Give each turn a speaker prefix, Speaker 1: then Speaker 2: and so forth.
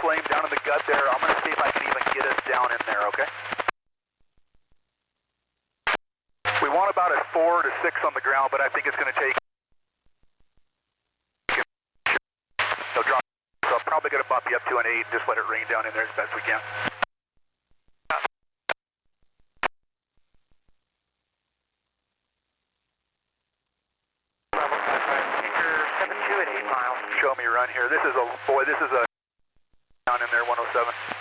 Speaker 1: flame down in the gut there. I'm going to see if I can even get us down in there, okay? We want about a 4 to 6 on the ground, but I think it's going to take... So drop. So I'm probably going to bump you up to an 8 and just let it rain down in there as best we can.
Speaker 2: Level 5, 728 miles.
Speaker 1: Show me run here. This is a, boy, this is a down in there, 107.